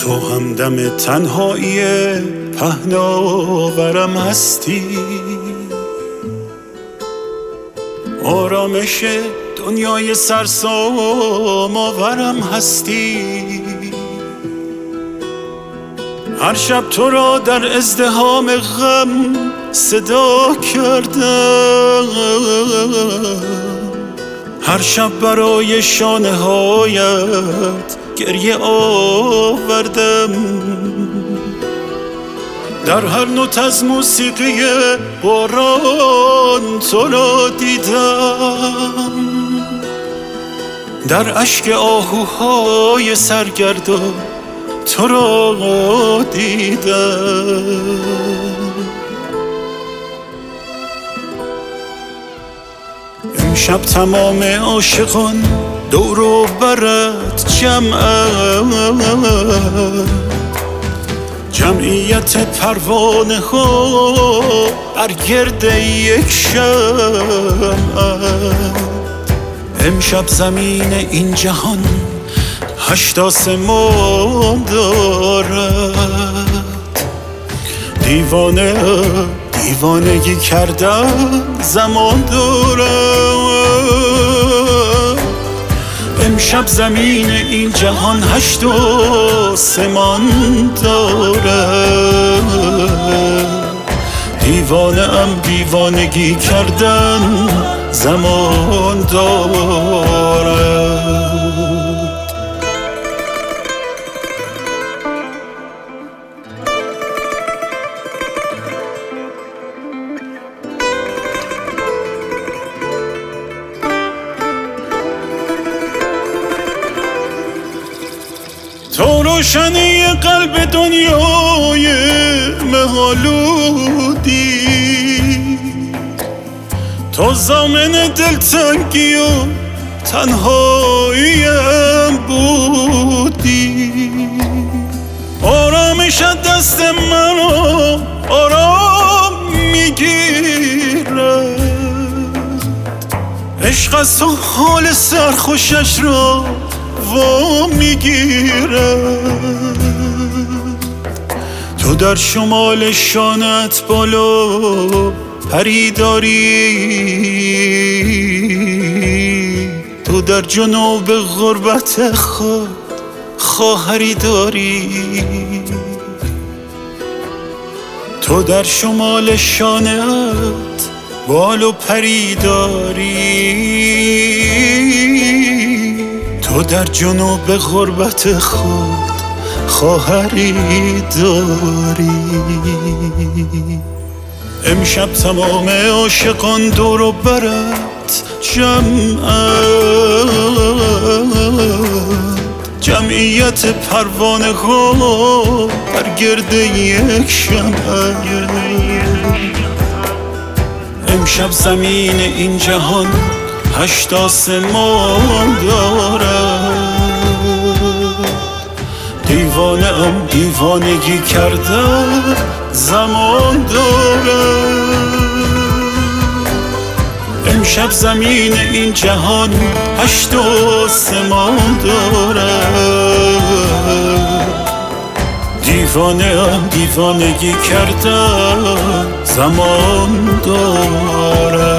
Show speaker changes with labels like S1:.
S1: تو همدم تنهایی پهناورم هستی، آرامش دنیای سرسام آورم هستی. هر شب تو را در ازدحام غم صدا کردم، هر شب برای شانه هایت گریه آوردم. در هر نوت از موسیقی باران تو را دیدم، در اشک آهوهای سرگردان تو را دیدم. امشب تمام عاشقان دور و برت جمعیت پروانه ها بر گرد یک شمع. امشب زمین این جهان 8 آسمان دارد. دیوانگی کردن زمان دارد. امشب زمین این جهان 8 آسمان دارد. دیوانگی کردن زمان دارد. تو روشنی قلب دنیای مه‌آلودی، تو ضامن دلتنگی و تنهاییم بودی. آرامش دست منو آرام میگیرد، عشق از تو حال سرخوشش را و میگیرد. تو در شمال شانت بالا پری داری، تو در جنوب غربت خود خواهری داری. تو در شمال شانت بالا پری داری، تو در جنوب غربت خود خواهری داری. امشب تمام عاشقان دور و برت جمعیت پروانه ها بر گرد یک شمع. امشب زمین این جهان 8 آسمان دارد. دیوانگی کردن زمان دارد. امشب زمین این جهان 8 آسمان دارد. دیوانگی کردن زمان دارد.